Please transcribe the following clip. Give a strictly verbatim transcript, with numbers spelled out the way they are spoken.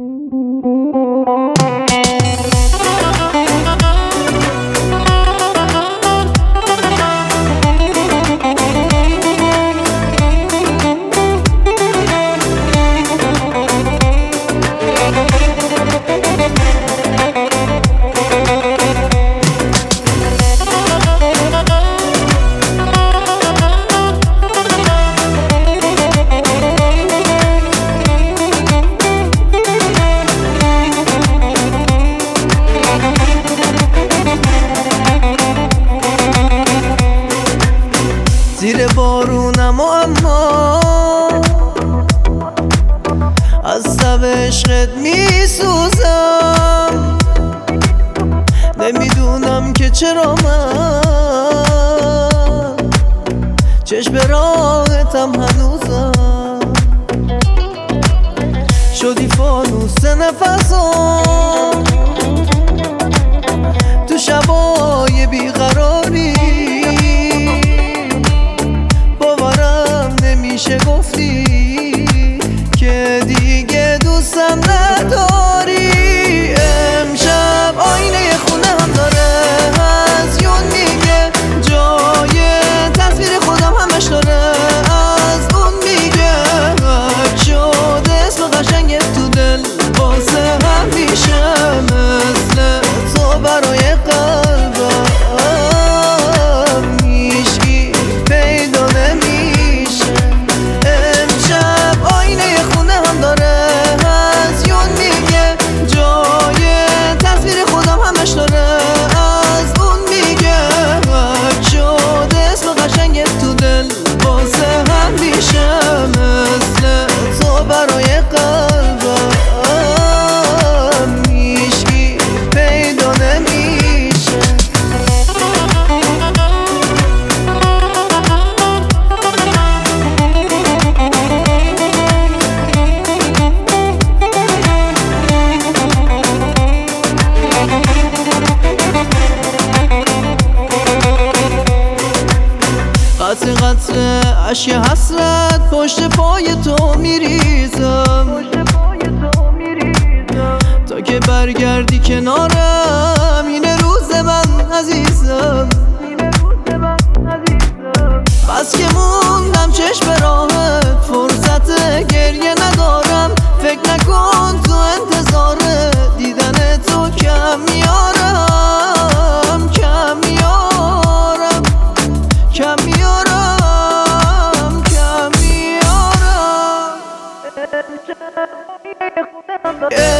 زیر بارونم و اما از تب عشقت میسوزم، نمیدونم که چرا من چشم راحتم هنوزم. شدی فانوس نفسم تو شبای بیقراری، نمیشه گفتی که دیگه دوستم نداری. امشب آینه خونه هم داره هزیون میگه، جای تصویر خودم همش داره از اون میگه. حک شده اسم قشنگ تو دل واسه همیشه، مثل تو برای قلبم هیچکی پیدا نمیشه. قطر قطر اشک حسرت پشت پای تو میریزم، تا که برگردی کنارم. اینه روز من عزیزم، بس که موندم چشم راحت فرصت گریه ندارم. فکر نکن تو انتظار دیدن تو کم میارم، کم میارم، کم میارم، کم میارم.